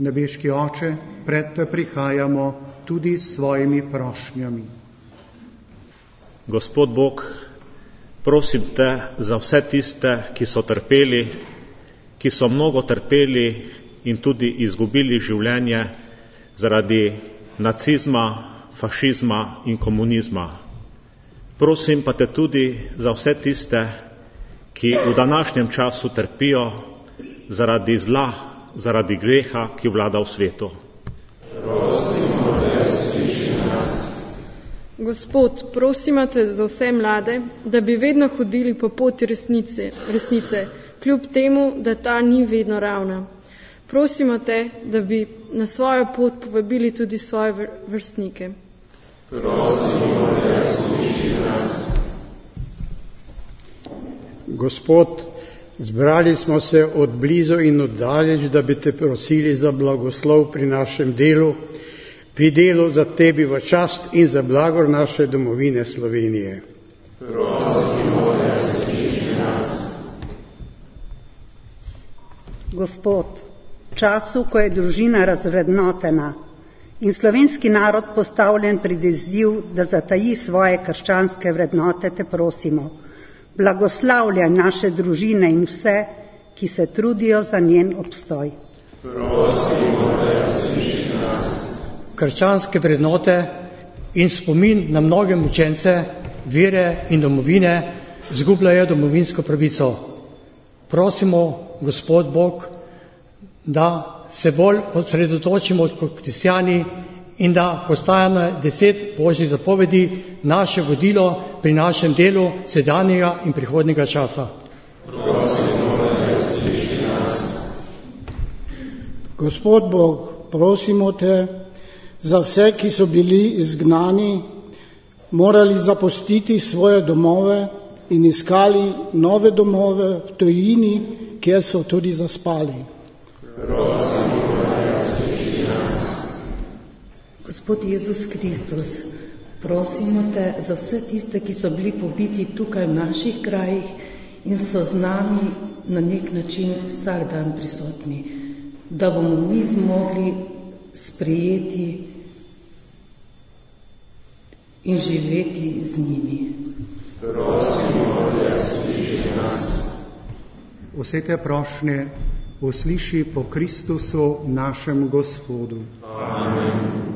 Nebeški Oče, pred te prihajamo tudi s svojimi prošnjami. Gospod Bog, prosim te za vse tiste, ki so trpeli, ki so mnogo trpeli in tudi izgubili življenje zaradi nacizma, fašizma in komunizma. Prosim pa te tudi za vse tiste, ki v današnjem času trpijo zaradi zla, zaradi greha, ki vlada v svetu. Prosimo te, sliši nas. Gospod, prosimo te za vse mlade, da bi vedno hodili po poti resnice, kljub temu, da ta ni vedno ravna. Prosimo te, da bi na svojo pot povabili tudi svoje vrstnike. Prosimo te, sliši nas. Gospod, zbrali smo se od blizu in od daleč, da bi te prosili za blagoslov pri našem delu, pri delu za tebi v čast in za blagor naše domovine Slovenije. Prosimo te, sliši nas. Gospod, v času, ko je družina razvrednotena in slovenski narod postavljen pred izziv, da zataji svoje krščanske vrednote, te prosimo, blagoslavljaj naše družine in vse, ki se trudijo za njen obstoj. Prosimo te, sliši nas. Krščanske vrednote in spomin na mnoge mučence vere in domovine zgubljajo domovinsko pravico. Prosimo, Gospod Bog, da se bolj osredotočimo kot kristjani in da postajamo 10 Božjih zapovedi naše vodilo pri našem delu sedanjega in prihodnjega časa. Prosimo te, sliši nas. Gospod Bog, prosimo te za vse, ki so bili izgnani, morali zapustiti svoje domove in iskali nove domove v tujini, kjer so tudi zaspali. Prosimo te, sliši nas. Gospod Jezus Kristus, prosimo te za vse tiste, ki so bili pobiti tukaj v naših krajih in so z nami na nek način vsak dan prisotni, da bomo mi zmogli sprejeti in živeti z njimi. Prosimo te, sliši nas. Vse te prošnje usliši po Kristusu, našem Gospodu. Amen.